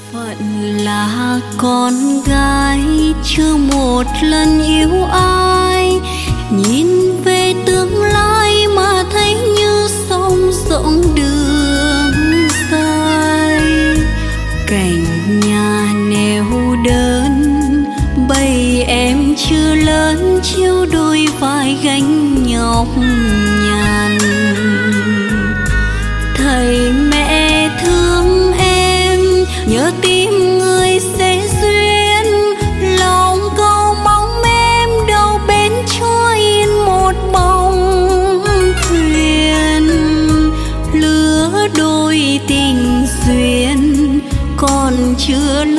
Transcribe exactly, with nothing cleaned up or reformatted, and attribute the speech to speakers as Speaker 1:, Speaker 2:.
Speaker 1: Phận là con gái chưa một lần yêu ai, nhìn về tương lai mà thấy như sông rộng đường dài. Cảnh nhà neo đơn, bầy em chưa lớn chiếu đôi vai gánh nhọc nhằn. Thầy mẹ thương em, nhớ tim người sẽ duyên, lòng cầu mong em đâu bên cho yên một bóng thuyền. Lứa đôi tình duyên còn chưa